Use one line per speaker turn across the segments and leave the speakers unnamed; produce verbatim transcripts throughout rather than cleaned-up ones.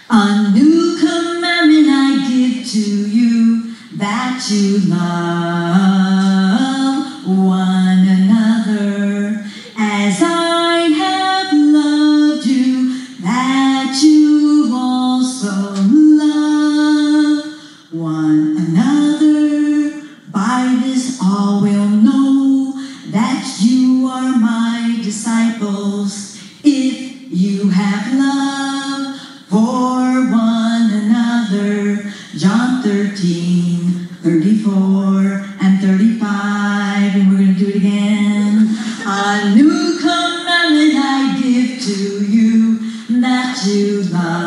A new commandment I give to you, that you love one another as I have loved you, that you also love one another. By this all will know that you are my disciples, if you have love for one another. John thirteen, thirty-four and thirty-five, and we're going to do it again. A new commandment I give to you, that you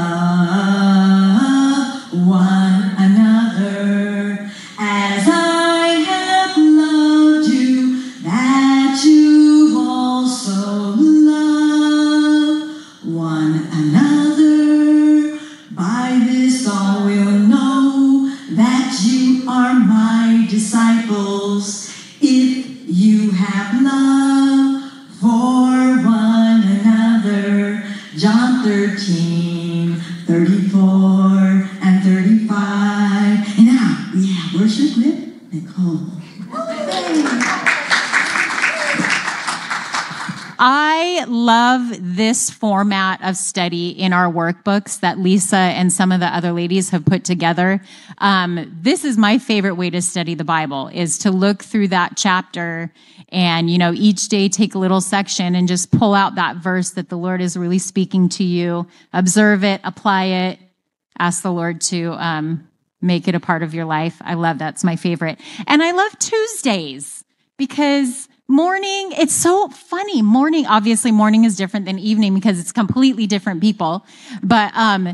love one another as I have loved you, that you also love one another. By this all will know that you are my disciples, if you have love for one another. John thirteen, thirty-four and thirty-five. And now we have worship with Nicole.
I love this format of study in our workbooks that Lisa and some of the other ladies have put together. Um, this is my favorite way to study the Bible, is to look through that chapter and, you know, each day take a little section and just pull out that verse that the Lord is really speaking to you, observe it, apply it, ask the Lord to um, make it a part of your life. I love that. It's my favorite. And I love Tuesdays because morning, it's so funny. Morning, obviously morning is different than evening because it's completely different people. But um,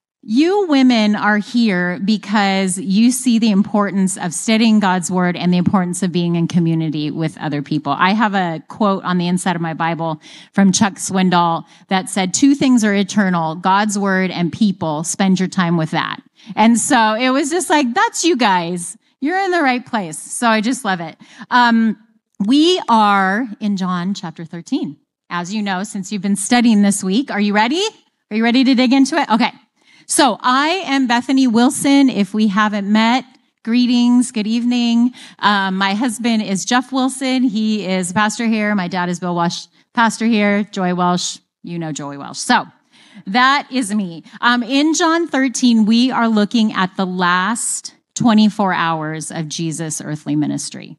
you women are here because you see the importance of studying God's word and the importance of being in community with other people. I have a quote on the inside of my Bible from Chuck Swindoll that said, two things are eternal, God's word and people. Spend your time with that. And so it was just like, that's you guys. You're in the right place. So I just love it. Um, We are in John chapter thirteen. As you know, since you've been studying this week, are you ready? Are you ready to dig into it? Okay. So I am Bethany Wilson. If we haven't met, greetings, good evening. Um, my husband is Jeff Wilson. He is pastor here. My dad is Bill Walsh, pastor here. Joy Welsh, you know Joy Welsh. So that is me. Um, in John thirteen, we are looking at the last twenty-four hours of Jesus' earthly ministry.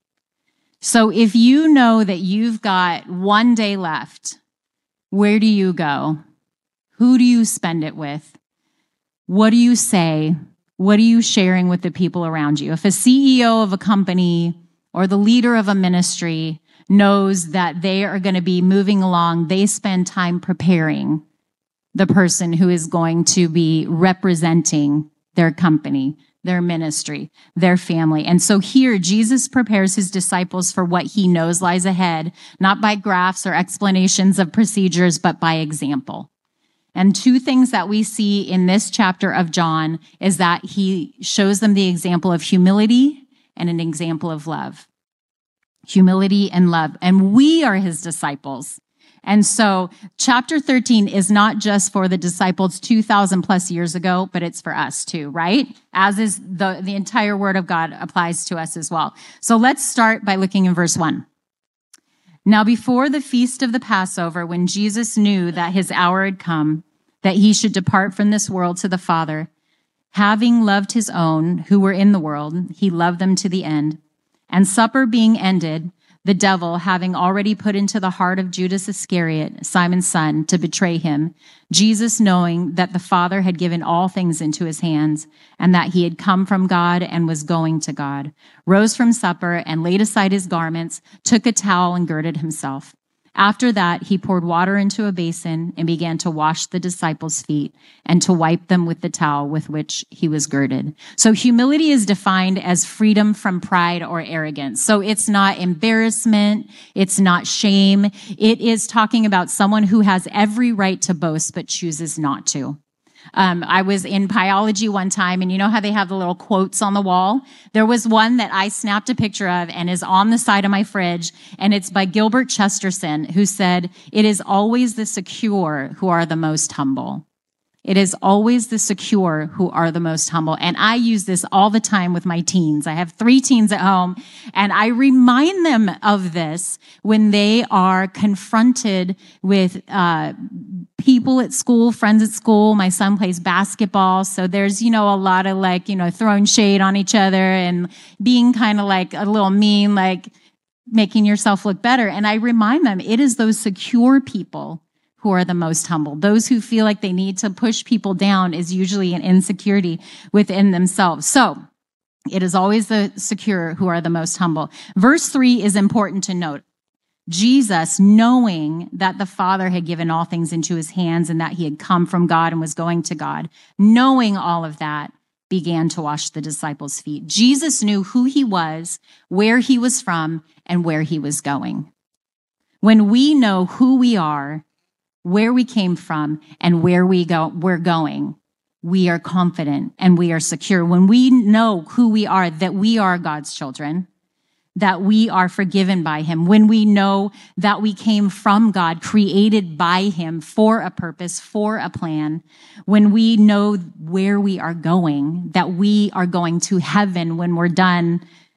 So if you know that you've got one day left, where do you go? Who do you spend it with? What do you say? What are you sharing with the people around you? If a C E O of a company or the leader of a ministry knows that they are going to be moving along, they spend time preparing the person who is going to be representing their company, their ministry, their family. And so here, Jesus prepares his disciples for what he knows lies ahead, not by graphs or explanations of procedures, but by example. And two things that we see in this chapter of John is that he shows them the example of humility and an example of love. Humility and love. And we are his disciples. And so chapter thirteen is not just for the disciples two thousand plus years ago, but it's for us too, right? As is the, the entire word of God applies to us as well. So let's start by looking in verse one. Now, before the feast of the Passover, when Jesus knew that his hour had come, that he should depart from this world to the Father, having loved his own who were in the world, he loved them to the end. And supper being ended, the devil, having already put into the heart of Judas Iscariot, Simon's son, to betray him, Jesus, knowing that the Father had given all things into his hands, and that he had come from God and was going to God, rose from supper and laid aside his garments, took a towel and girded himself. After that, he poured water into a basin and began to wash the disciples' feet and to wipe them with the towel with which he was girded. So humility is defined as freedom from pride or arrogance. So it's not embarrassment. It's not shame. It is talking about someone who has every right to boast but chooses not to. Um, I was in biology one time, and you know how they have the little quotes on the wall? There was one that I snapped a picture of and is on the side of my fridge, and it's by Gilbert Chesterton, who said, "It is always the secure who are the most humble." It is always the secure who are the most humble. And I use this all the time with my teens. I have three teens at home, and I remind them of this when they are confronted with uh, people at school, friends at school. My son plays basketball, so there's, you know, a lot of like, you know, throwing shade on each other and being kind of like a little mean, like making yourself look better. And I remind them, it is those secure people who are the most humble. Those who feel like they need to push people down is usually an insecurity within themselves. So it is always the secure who are the most humble. Verse three is important to note. Jesus, knowing that the Father had given all things into his hands and that he had come from God and was going to God, knowing all of that, began to wash the disciples' feet. Jesus knew who he was, where he was from, and where he was going. When we know who we are, where we came from, and where we go, we're going, we are confident and we are secure. When we know who we are, that we are God's children, that we are forgiven by him, when we know that we came from God, created by him for a purpose, for a plan, when we know where we are going, that we are going to heaven when we're done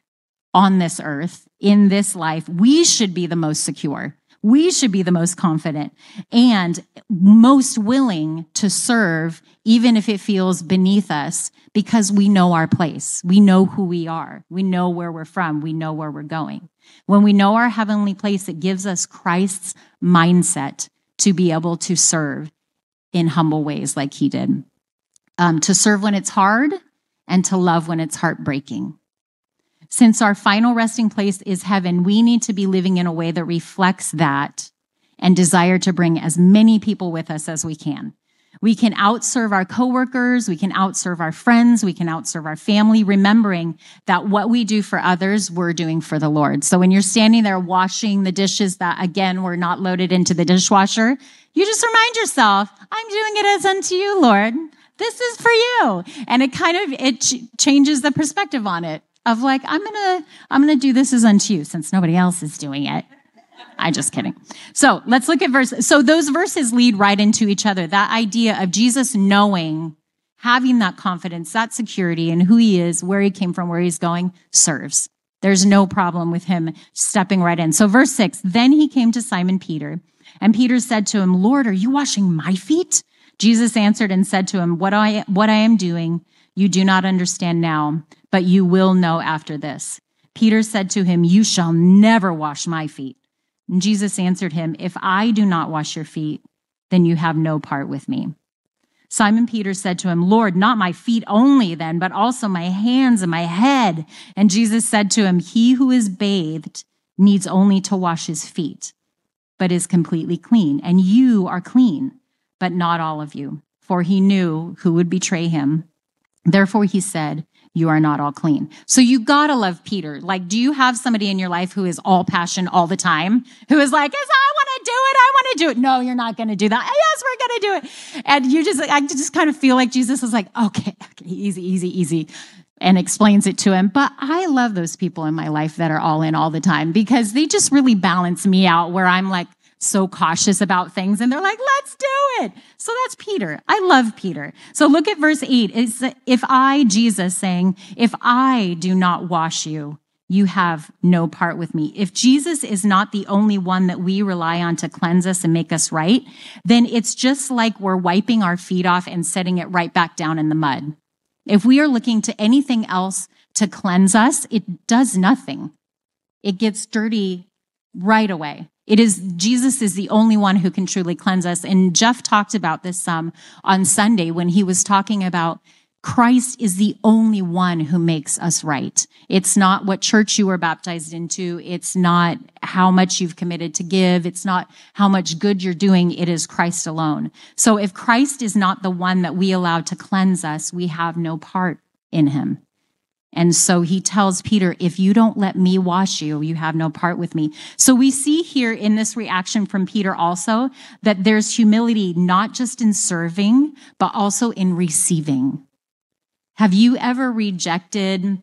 on this earth, in this life, we should be the most secure. We should be the most confident and most willing to serve, even if it feels beneath us, because we know our place. We know who we are. We know where we're from. We know where we're going. When we know our heavenly place, it gives us Christ's mindset to be able to serve in humble ways like he did. Um, to serve when it's hard and to love when it's heartbreaking. Since our final resting place is heaven, we need to be living in a way that reflects that and desire to bring as many people with us as we can. We can outserve our coworkers, we can outserve our friends, we can outserve our family, remembering that what we do for others, we're doing for the Lord. So when you're standing there washing the dishes that, again, were not loaded into the dishwasher, you just remind yourself, I'm doing it as unto you, Lord. This is for you. And it kind of, it ch- changes the perspective on it. Of like, I'm gonna, I'm gonna do this as unto you since nobody else is doing it. I'm just kidding. So let's look at verse. So those verses lead right into each other. That idea of Jesus knowing, having that confidence, that security in who he is, where he came from, where he's going, serves. There's no problem with him stepping right in. So verse six, then he came to Simon Peter, and Peter said to him, Lord, are you washing my feet? Jesus answered and said to him, what I, what I am doing, you do not understand now, but you will know after this. Peter said to him, you shall never wash my feet. And Jesus answered him, if I do not wash your feet, then you have no part with me. Simon Peter said to him, Lord, not my feet only then, but also my hands and my head. And Jesus said to him, he who is bathed needs only to wash his feet, but is completely clean. And you are clean, but not all of you. For he knew who would betray him. Therefore he said, you are not all clean. So you gotta love Peter. Like, do you have somebody in your life who is all passion all the time? Who is like, yes, I want to do it. I want to do it. No, you're not going to do that. Yes, we're going to do it. And you just, I just kind of feel like Jesus is like, okay, okay, easy, easy, easy. And explains it to him. But I love those people in my life that are all in all the time because they just really balance me out where I'm like, so cautious about things and they're like, let's do it. So that's Peter. I love Peter. So look at verse eight. It's if I, Jesus saying, if I do not wash you, you have no part with me. If Jesus is not the only one that we rely on to cleanse us and make us right, then it's just like we're wiping our feet off and setting it right back down in the mud. If we are looking to anything else to cleanse us, it does nothing. It gets dirty right away. It is, Jesus is the only one who can truly cleanse us. And Jeff talked about this some on Sunday when he was talking about Christ is the only one who makes us right. It's not what church you were baptized into. It's not how much you've committed to give. It's not how much good you're doing. It is Christ alone. So if Christ is not the one that we allow to cleanse us, we have no part in him. And so he tells Peter, if you don't let me wash you, you have no part with me. So we see here in this reaction from Peter also that there's humility, not just in serving, but also in receiving. Have you ever rejected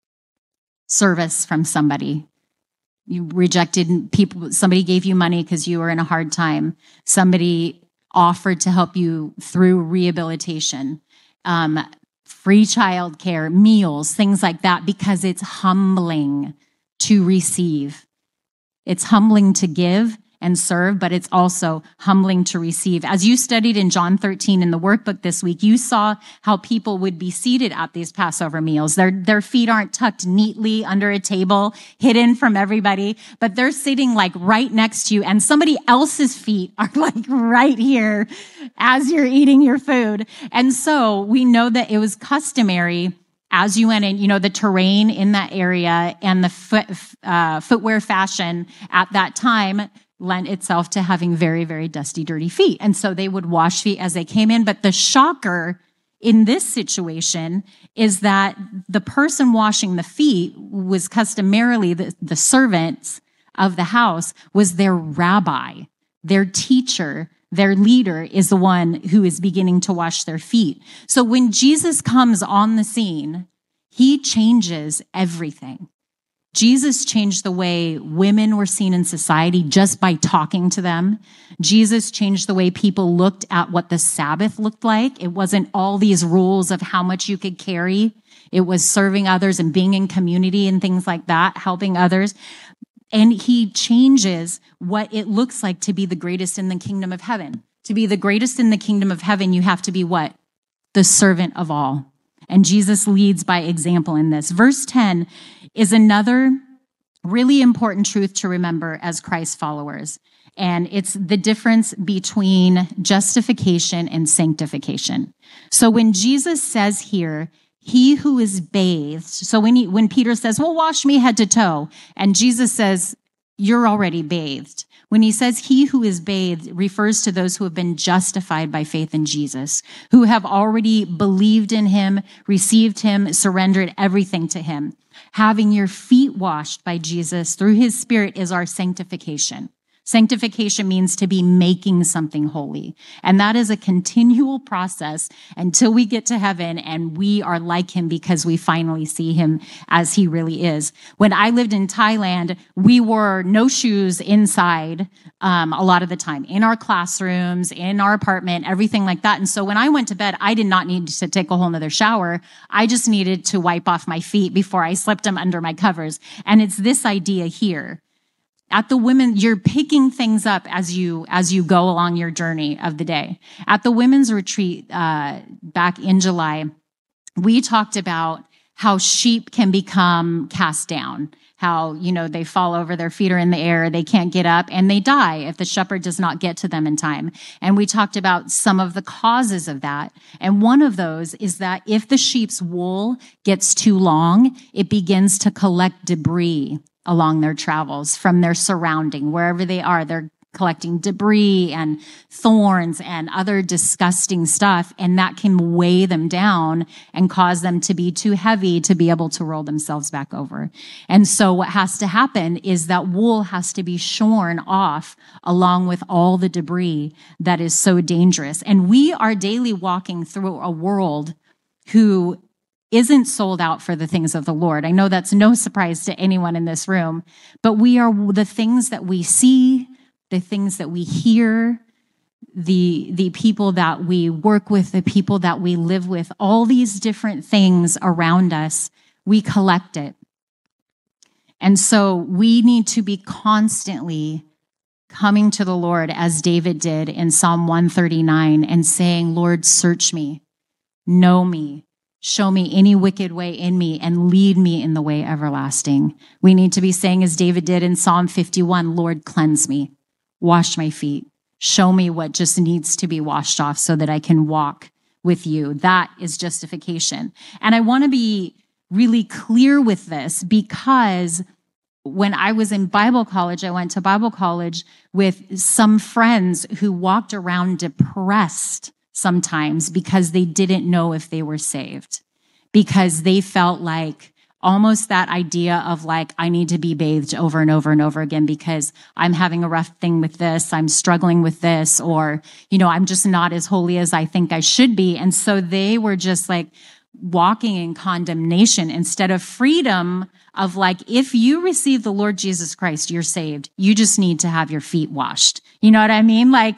service from somebody? You rejected people, somebody gave you money because you were in a hard time. Somebody offered to help you through rehabilitation, um, free childcare, meals, things like that, because it's humbling to receive. It's humbling to give and serve, but it's also humbling to receive. As you studied in John thirteen in the workbook this week, you saw how people would be seated at these Passover meals. Their, their feet aren't tucked neatly under a table, hidden from everybody, but they're sitting like right next to you, and somebody else's feet are like right here as you're eating your food. And so we know that it was customary as you went in, you know, the terrain in that area and the foot, uh, footwear fashion at that time lent itself to having very, very dusty, dirty feet. And so they would wash feet as they came in. But the shocker in this situation is that the person washing the feet was customarily the, the servants of the house, was their rabbi, their teacher. Their leader is the one who is beginning to wash their feet. So when Jesus comes on the scene, he changes everything. Jesus changed the way women were seen in society just by talking to them. Jesus changed the way people looked at what the Sabbath looked like. It wasn't all these rules of how much you could carry. It was serving others and being in community and things like that, helping others. And he changes what it looks like to be the greatest in the kingdom of heaven. To be the greatest in the kingdom of heaven, you have to be what? The servant of all. And Jesus leads by example in this. Verse ten is another really important truth to remember as Christ followers. And it's the difference between justification and sanctification. So when Jesus says here, he who is bathed, so when he, when Peter says, well, wash me head to toe, and Jesus says, you're already bathed. When he says he who is bathed refers to those who have been justified by faith in Jesus, who have already believed in him, received him, surrendered everything to him. Having your feet washed by Jesus through his Spirit is our sanctification. Sanctification means to be making something holy. And that is a continual process until we get to heaven and we are like him because we finally see him as he really is. When I lived in Thailand, we wore no shoes inside um, a lot of the time, in our classrooms, in our apartment, everything like that. And so when I went to bed, I did not need to take a whole nother shower. I just needed to wipe off my feet before I slipped them under my covers. And it's this idea here. At the women, you're picking things up as you as you go along your journey of the day. At the women's retreat uh, back in July, we talked about how sheep can become cast down, how, you know, they fall over, their feet are in the air, they can't get up, and they die if the shepherd does not get to them in time. And we talked about some of the causes of that. And one of those is that if the sheep's wool gets too long, it begins to collect debris along their travels from their surrounding, wherever they are. They're collecting debris and thorns and other disgusting stuff, and that can weigh them down and cause them to be too heavy to be able to roll themselves back over. And so what has to happen is that wool has to be shorn off along with all the debris that is so dangerous. And we are daily walking through a world who isn't sold out for the things of the Lord. I know that's no surprise to anyone in this room, but we are the things that we see, the things that we hear, the, the people that we work with, the people that we live with, all these different things around us, we collect it. And so we need to be constantly coming to the Lord as David did in Psalm one thirty-nine and saying, Lord, search me, know me, show me any wicked way in me and lead me in the way everlasting. We need to be saying, as David did in Psalm fifty-one, Lord, cleanse me, wash my feet, show me what just needs to be washed off so that I can walk with you. That is justification. And I want to be really clear with this because when I was in Bible college, I went to Bible college with some friends who walked around depressed sometimes because they didn't know if they were saved, because they felt like almost that idea of like, I need to be bathed over and over and over again because I'm having a rough thing with this, I'm struggling with this, or, you know, I'm just not as holy as I think I should be. And so they were just like walking in condemnation instead of freedom of like, if you receive the Lord Jesus Christ, you're saved. You just need to have your feet washed. You know what I mean? Like,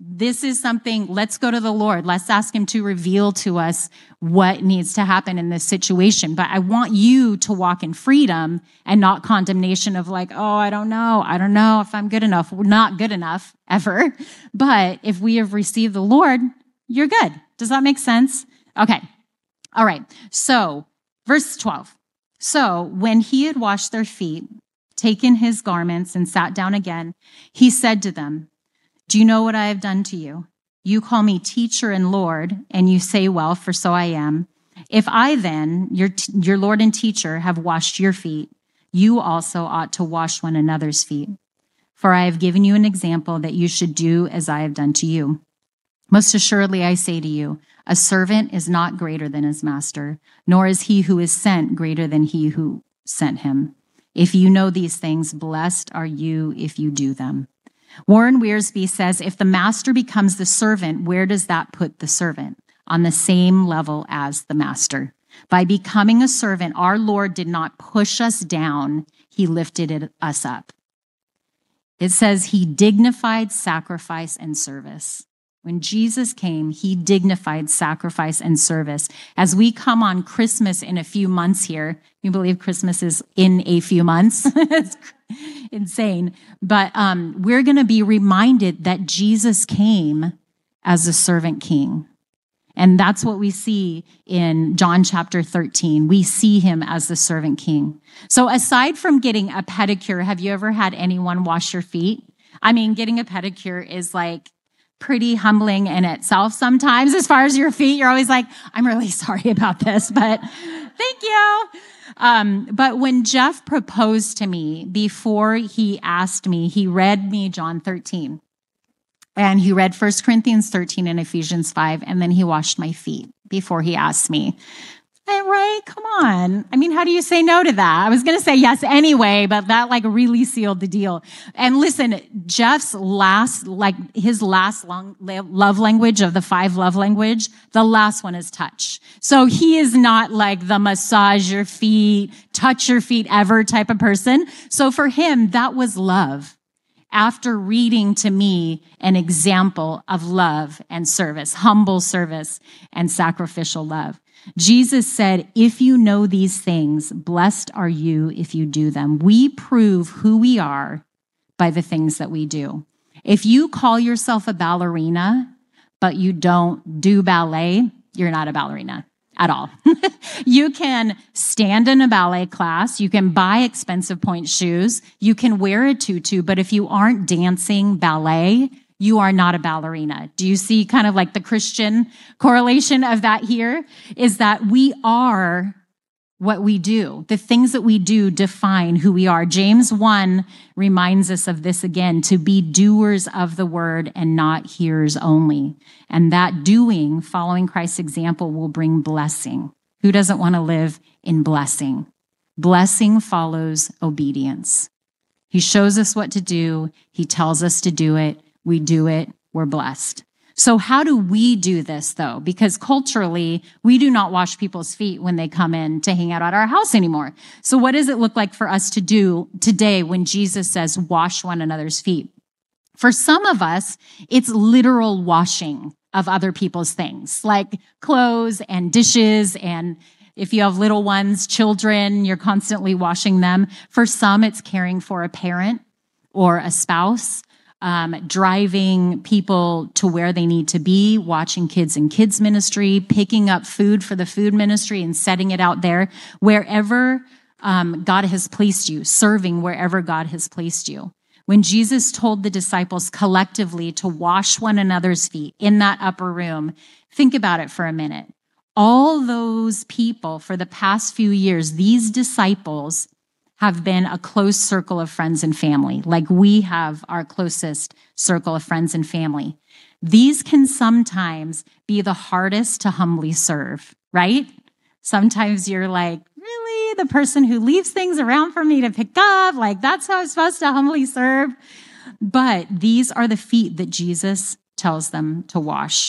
this is something, let's go to the Lord. Let's ask him to reveal to us what needs to happen in this situation. But I want you to walk in freedom and not condemnation of like, oh, I don't know. I don't know if I'm good enough. We're not good enough ever. But if we have received the Lord, you're good. Does that make sense? Okay. All right. So verse twelve. So when he had washed their feet, taken his garments and sat down again, he said to them, do you know what I have done to you? You call me teacher and Lord, and you say, well, for so I am. If I then, your, your Lord and teacher, have washed your feet, you also ought to wash one another's feet. For I have given you an example that you should do as I have done to you. Most assuredly, I say to you, a servant is not greater than his master, nor is he who is sent greater than he who sent him. If you know these things, blessed are you if you do them. Warren Wiersbe says, if the master becomes the servant, where does that put the servant? On the same level as the master. By becoming a servant, our Lord did not push us down. He lifted it, us up. It says he dignified sacrifice and service. When Jesus came, he dignified sacrifice and service. As we come on Christmas in a few months here, you believe Christmas is in a few months? It's insane. But um, we're going to be reminded that Jesus came as a servant king. And that's what we see in John chapter thirteen. We see him as the servant king. So aside from getting a pedicure, have you ever had anyone wash your feet? I mean, getting a pedicure is like pretty humbling in itself sometimes. As far as your feet, you're always like, I'm really sorry about this, but thank you. Um, but when Jeff proposed to me, before he asked me, he read me John thirteen. And he read First Corinthians thirteen and Ephesians five, and then he washed my feet before he asked me. Hey, right? Come on. I mean, how do you say no to that? I was going to say yes anyway, but that like really sealed the deal. And listen, Jeff's last, like his last long love language of the five love language, the last one is touch. So he is not like the massage your feet, touch your feet ever type of person. So for him, that was love. After reading to me an example of love and service, humble service and sacrificial love. Jesus said, if you know these things, blessed are you if you do them. We prove who we are by the things that we do. If you call yourself a ballerina, but you don't do ballet, you're not a ballerina at all. You can stand in a ballet class. You can buy expensive point shoes. You can wear a tutu, but if you aren't dancing ballet, you are not a ballerina. Do you see kind of like the Christian correlation of that here? Is that we are what we do. The things that we do define who we are. James one reminds us of this again, to be doers of the word and not hearers only. And that doing, following Christ's example, will bring blessing. Who doesn't want to live in blessing? Blessing follows obedience. He shows us what to do. He tells us to do it. We do it. We're blessed. So how do we do this, though? Because culturally, we do not wash people's feet when they come in to hang out at our house anymore. So what does it look like for us to do today when Jesus says, wash one another's feet? For some of us, it's literal washing of other people's things, like clothes and dishes. And if you have little ones, children, you're constantly washing them. For some, it's caring for a parent or a spouse. Um, driving people to where they need to be, watching kids in kids ministry, picking up food for the food ministry and setting it out there, wherever um, God has placed you, serving wherever God has placed you. When Jesus told the disciples collectively to wash one another's feet in that upper room, think about it for a minute. All those people for the past few years, these disciples have been a close circle of friends and family, like we have our closest circle of friends and family. These can sometimes be the hardest to humbly serve, right? Sometimes you're like, really? The person who leaves things around for me to pick up? Like, that's how I'm supposed to humbly serve? But these are the feet that Jesus tells them to wash.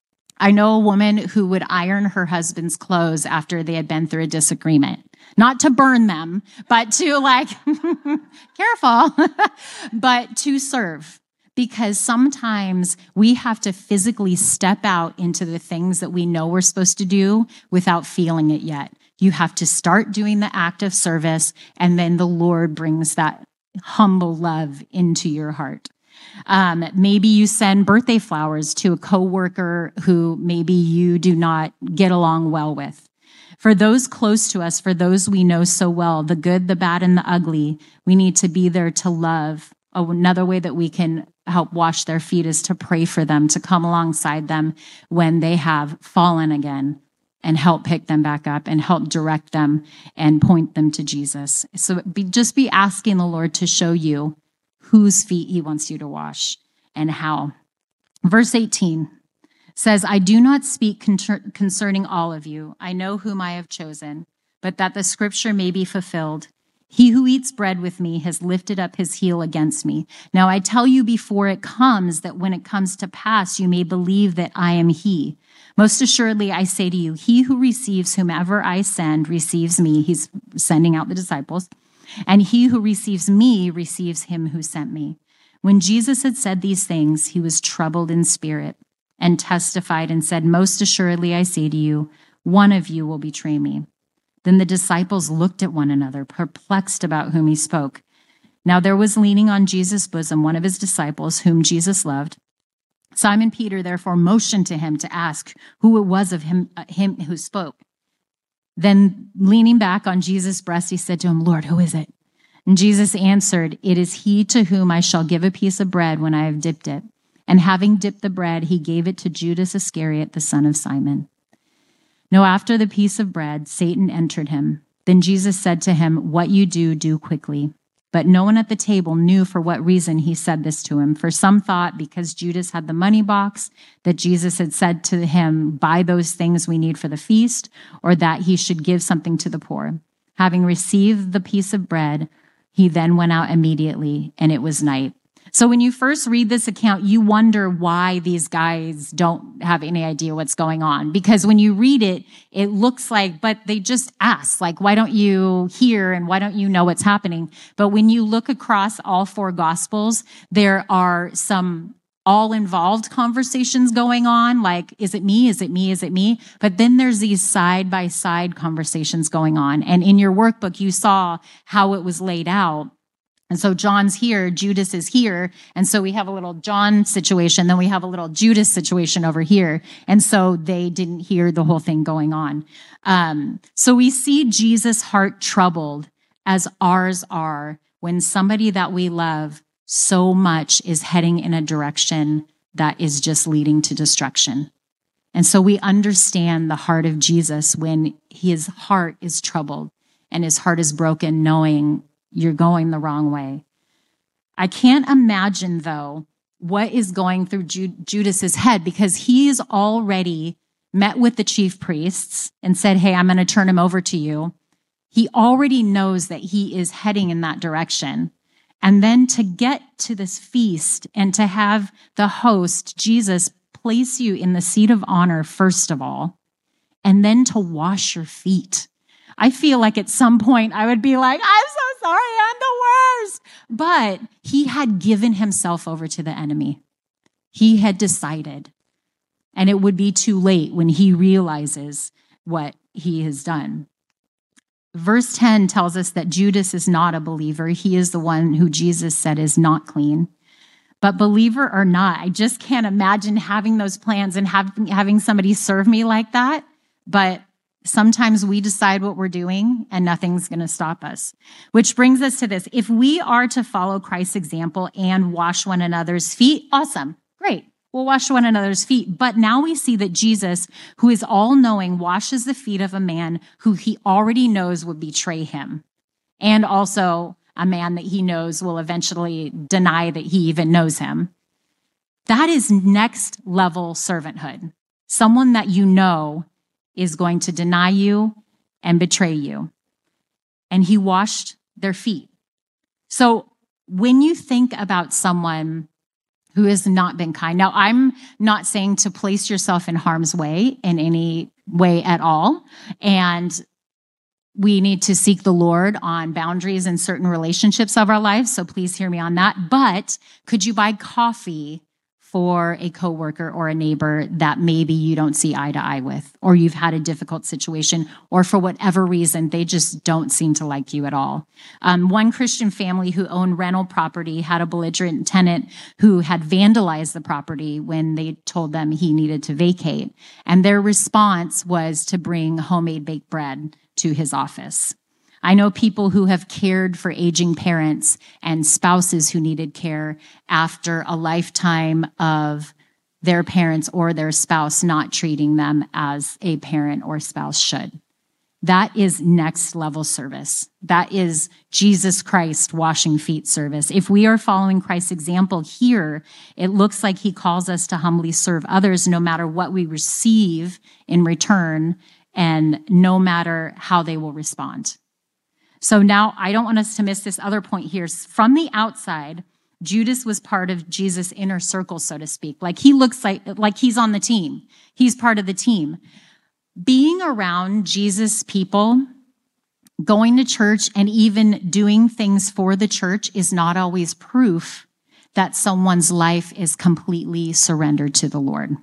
I know a woman who would iron her husband's clothes after they had been through a disagreement. Not to burn them, but to like, careful, but to serve. because sometimes we have to physically step out into the things that we know we're supposed to do without feeling it yet. You have to start doing the act of service, and then the Lord brings that humble love into your heart. Um, maybe you send birthday flowers to a coworker who maybe you do not get along well with. For those close to us, for those we know so well, the good, the bad, and the ugly, we need to be there to love. Another way that we can help wash their feet is to pray for them, to come alongside them when they have fallen again, and help pick them back up and help direct them and point them to Jesus. So be, just be asking the Lord to show you whose feet he wants you to wash and how. Verse eighteen says, I do not speak con- concerning all of you. I know whom I have chosen, but that the scripture may be fulfilled. He who eats bread with me has lifted up his heel against me. Now I tell you before it comes, that when it comes to pass, you may believe that I am he. Most assuredly, I say to you, he who receives whomever I send receives me. He's sending out the disciples. And he who receives me receives him who sent me. When Jesus had said these things, he was troubled in spirit and testified and said, most assuredly, I say to you, one of you will betray me. Then the disciples looked at one another, perplexed about whom he spoke. Now there was leaning on Jesus' bosom one of his disciples, whom Jesus loved. Simon Peter therefore motioned to him to ask who it was of him, uh, him who spoke. Then leaning back on Jesus' breast, he said to him, Lord, who is it? And Jesus answered, it is he to whom I shall give a piece of bread when I have dipped it. And having dipped the bread, he gave it to Judas Iscariot, the son of Simon. Now after the piece of bread, Satan entered him. Then Jesus said to him, what you do, do quickly. But no one at the table knew for what reason he said this to him. For some thought because Judas had the money box, that Jesus had said to him, buy those things we need for the feast, or that he should give something to the poor. Having received the piece of bread, he then went out immediately, and it was night. So when you first read this account, you wonder why these guys don't have any idea what's going on. Because when you read it, it looks like, but they just ask, like, why don't you hear and why don't you know what's happening? But when you look across all four Gospels, there are some all-involved conversations going on, like, is it me, is it me, is it me? But then there's these side-by-side conversations going on. And in your workbook, you saw how it was laid out. And so John's here, Judas is here. And so we have a little John situation, then we have a little Judas situation over here. And so they didn't hear the whole thing going on. Um, so we see Jesus' heart troubled as ours are when somebody that we love so much is heading in a direction that is just leading to destruction. And so we understand the heart of Jesus when his heart is troubled and his heart is broken, knowing you're going the wrong way. I can't imagine, though, what is going through Ju- Judas's head, because he's already met with the chief priests and said, hey, I'm going to turn him over to you. He already knows that he is heading in that direction. And then to get to this feast and to have the host, Jesus, place you in the seat of honor, first of all, and then to wash your feet. I feel like at some point I would be like, I'm so sorry, I'm the worst. But he had given himself over to the enemy. He had decided. And it would be too late when he realizes what he has done. Verse ten tells us that Judas is not a believer. He is the one who Jesus said is not clean. But believer or not, I just can't imagine having those plans and having, having somebody serve me like that. But sometimes we decide what we're doing and nothing's going to stop us. Which brings us to this. If we are to follow Christ's example and wash one another's feet, awesome, great. We'll wash one another's feet. But now we see that Jesus, who is all-knowing, washes the feet of a man who he already knows would betray him. And also a man that he knows will eventually deny that he even knows him. That is next level servanthood. Someone that you know is going to deny you and betray you. And he washed their feet. So when you think about someone who has not been kind, now I'm not saying to place yourself in harm's way in any way at all. And we need to seek the Lord on boundaries in certain relationships of our lives. So please hear me on that. But could you buy coffee for a coworker or a neighbor that maybe you don't see eye to eye with, or you've had a difficult situation, or for whatever reason, they just don't seem to like you at all? Um, one Christian family who owned rental property had a belligerent tenant who had vandalized the property when they told them he needed to vacate. And their response was to bring homemade baked bread to his office. I know people who have cared for aging parents and spouses who needed care after a lifetime of their parents or their spouse not treating them as a parent or spouse should. That is next level service. That is Jesus Christ washing feet service. If we are following Christ's example here, it looks like he calls us to humbly serve others no matter what we receive in return and no matter how they will respond. So now I don't want us to miss this other point here. From the outside, Judas was part of Jesus' inner circle, so to speak. Like he looks like, like he's on the team. He's part of the team. Being around Jesus' people, going to church, and even doing things for the church is not always proof that someone's life is completely surrendered to the Lord.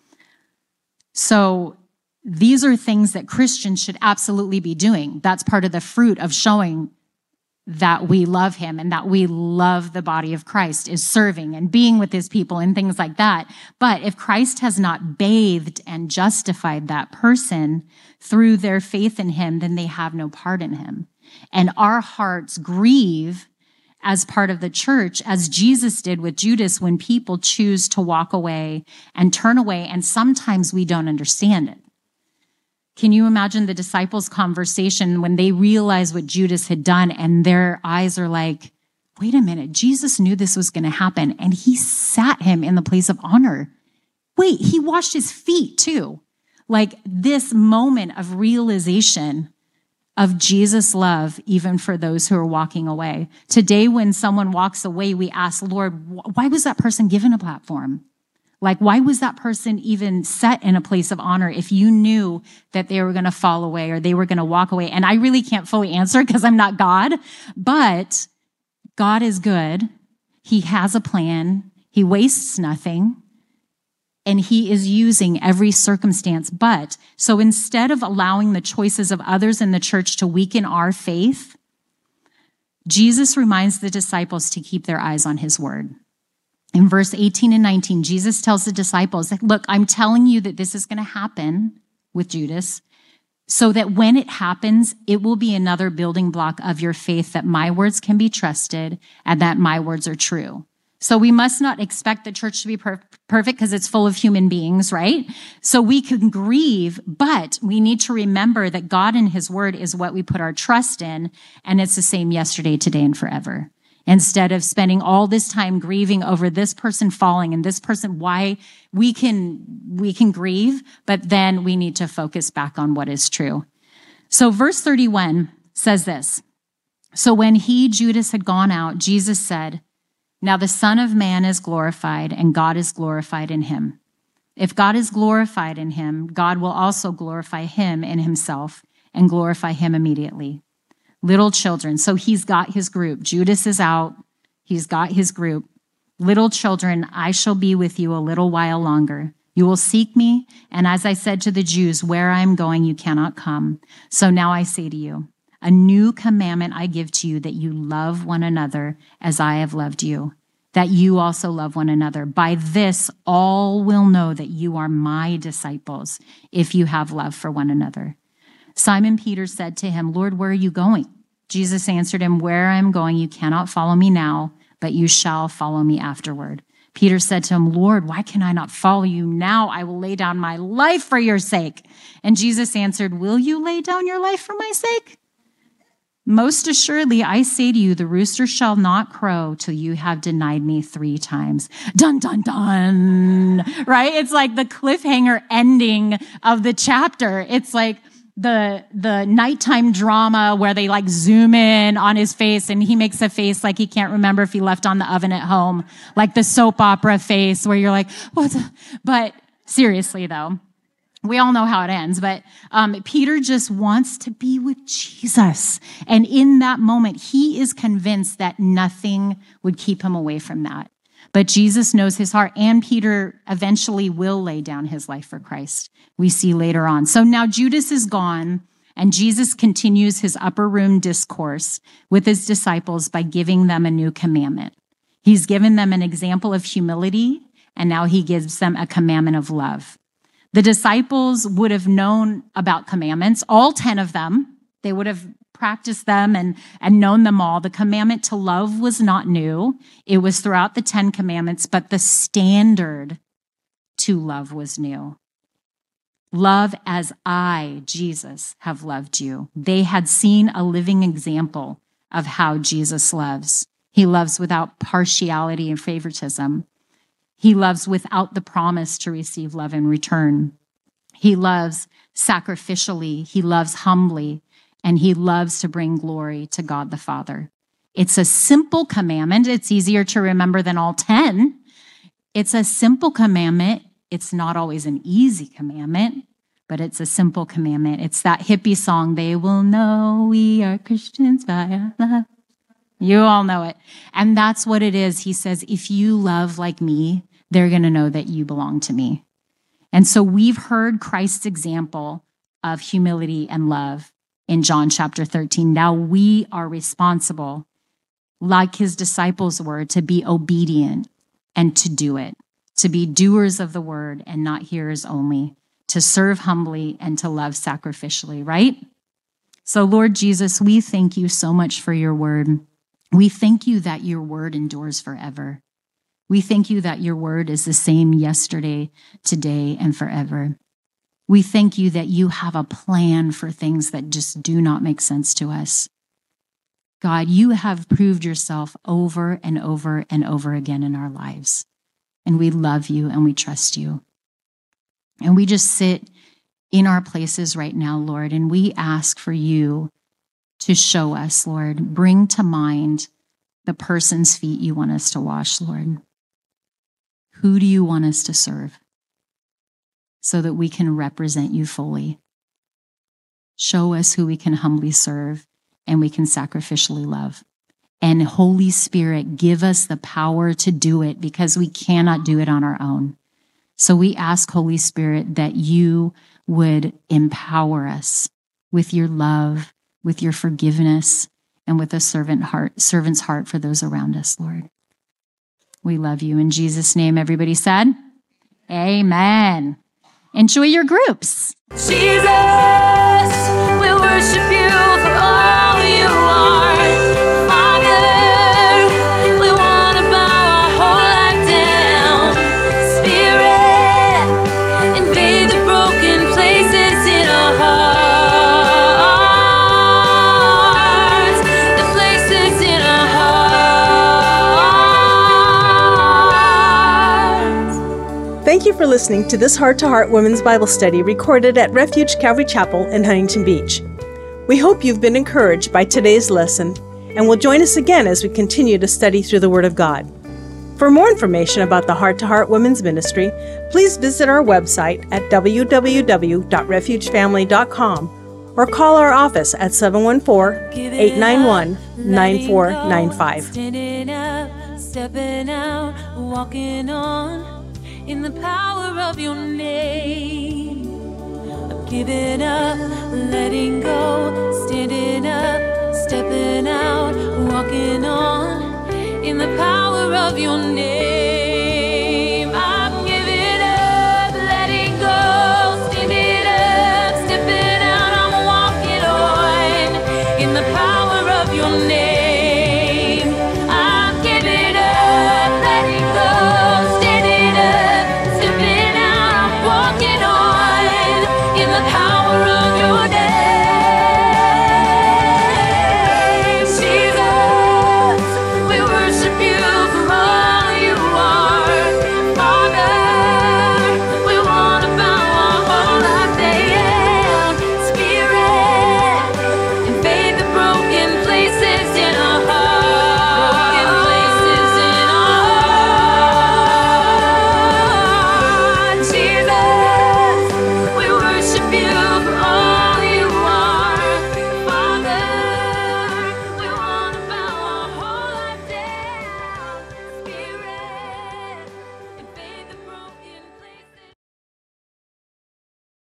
So these are things that Christians should absolutely be doing. That's part of the fruit of showing that we love him and that we love the body of Christ, is serving and being with his people and things like that. But if Christ has not bathed and justified that person through their faith in him, then they have no part in him. And our hearts grieve as part of the church, as Jesus did with Judas, when people choose to walk away and turn away, and sometimes we don't understand it. Can you imagine the disciples' conversation when they realized what Judas had done and their eyes are like, wait a minute, Jesus knew this was going to happen and he sat him in the place of honor. Wait, he washed his feet too. Like this moment of realization of Jesus' love, even for those who are walking away. Today, when someone walks away, we ask, Lord, why was that person given a platform? Like, why was that person even set in a place of honor if you knew that they were going to fall away or they were going to walk away? And I really can't fully answer because I'm not God, but God is good. He has a plan. He wastes nothing. And he is using every circumstance. But so instead of allowing the choices of others in the church to weaken our faith, Jesus reminds the disciples to keep their eyes on his word. In verse eighteen and nineteen, Jesus tells the disciples, look, I'm telling you that this is going to happen with Judas, so that when it happens, it will be another building block of your faith that my words can be trusted and that my words are true. So we must not expect the church to be per- perfect because it's full of human beings, right? So we can grieve, but we need to remember that God and his word is what we put our trust in, and it's the same yesterday, today, and forever. Instead of spending all this time grieving over this person falling and this person, why we can, we can grieve, but then we need to focus back on what is true. So verse thirty-one says this. So when he, Judas, had gone out, Jesus said, now the Son of Man is glorified and God is glorified in him. If God is glorified in him, God will also glorify him in himself and glorify him immediately. Little children. So he's got his group. Judas is out. He's got his group. Little children, I shall be with you a little while longer. You will seek me. And as I said to the Jews, where I am going, you cannot come. So now I say to you, a new commandment I give to you, that you love one another as I have loved you, that you also love one another. By this, all will know that you are my disciples, if you have love for one another. Simon Peter said to him, Lord, where are you going? Jesus answered him, where I am going, you cannot follow me now, but you shall follow me afterward. Peter said to him, Lord, why can I not follow you now? I will lay down my life for your sake. And Jesus answered, will you lay down your life for my sake? Most assuredly, I say to you, the rooster shall not crow till you have denied me three times. Dun, dun, dun, right? It's like the cliffhanger ending of the chapter. It's like the the nighttime drama where they like zoom in on his face and he makes a face like he can't remember if he left on the oven at home, like the soap opera face where you're like, what? The? But seriously though, We all know how it ends, but um, Peter just wants to be with Jesus. And in that moment, he is convinced that nothing would keep him away from that. But Jesus knows his heart, and Peter eventually will lay down his life for Christ. We see later on. So now Judas is gone, and Jesus continues his upper room discourse with his disciples by giving them a new commandment. He's given them an example of humility, and now he gives them a commandment of love. The disciples would have known about commandments, all ten of them. They would have practiced them and, and known them all. The commandment to love was not new. It was throughout the Ten Commandments, but the standard to love was new. Love as I, Jesus, have loved you. They had seen a living example of how Jesus loves. He loves without partiality and favoritism. He loves without the promise to receive love in return. He loves sacrificially. He loves humbly. And he loves to bring glory to God the Father. It's a simple commandment. It's easier to remember than all ten. It's a simple commandment. It's not always an easy commandment, but it's a simple commandment. It's that hippie song, they will know we are Christians by our love. You all know it. And that's what it is. He says, if you love like me, they're going to know that you belong to me. And so we've heard Christ's example of humility and love in John chapter thirteen. Now we are responsible, like his disciples were, to be obedient and to do it, to be doers of the word and not hearers only, to serve humbly and to love sacrificially, right? So Lord Jesus, we thank you so much for your word. We thank you that your word endures forever. We thank you that your word is the same yesterday, today, and forever. We thank you that you have a plan for things that just do not make sense to us. God, you have proved yourself over and over and over again in our lives. And we love you and we trust you. And we just sit in our places right now, Lord, and we ask for you to show us, Lord. Bring to mind the person's feet you want us to wash, Lord. Who do you want us to serve so that we can represent you fully? Show us who we can humbly serve and we can sacrificially love. And Holy Spirit, give us the power to do it because we cannot do it on our own. So we ask, Holy Spirit, that you would empower us with your love, with your forgiveness, and with a servant heart, servant's heart for those around us, Lord. We love you. In Jesus' name, everybody said, amen. Enjoy your groups.
Jesus, we worship you for all you are. Father, we want to bow our whole life down. Spirit, invade the broken places in our hearts. The places in our hearts.
Thank you for listening to this Heart to Heart Women's Bible Study recorded at Refuge Calvary Chapel in Huntington Beach. We hope you've been encouraged by today's lesson and will join us again as we continue to study through the Word of God. For more information about the Heart to Heart Women's Ministry, please visit our website at w w w dot refuge family dot com or call our office at seven one four, eight nine one, nine four nine five.
Standing up, stepping out, walking on in the power of your name. I'm giving up, letting go, standing up, stepping out, walking on in the power of your name.